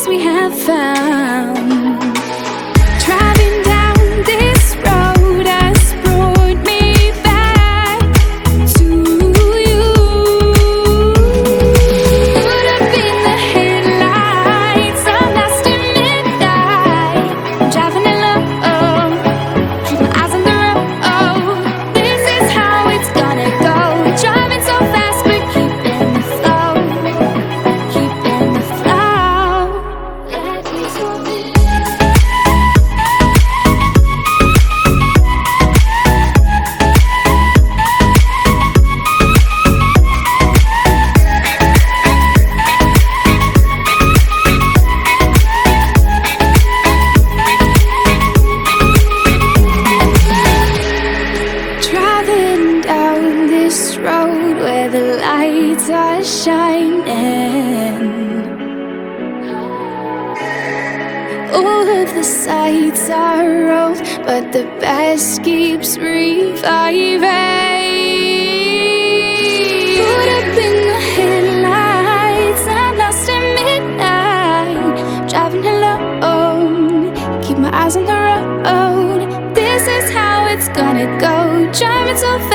we have found. Driving down this road has brought me back to you. Put up in the headlights, I'm lost in midnight. I'm driving alone, keep my eyes on the road. This is how it's gonna go. Driving so fast, but keeping the flow, keeping the flow. Let me slow it. Driving down this road where the lights are shining. All of the sights are old, but the past keeps reviving. Put up in the headlights, I'm lost in midnight. Driving alone, keep my eyes on the road. This is how it's gonna go. Driving so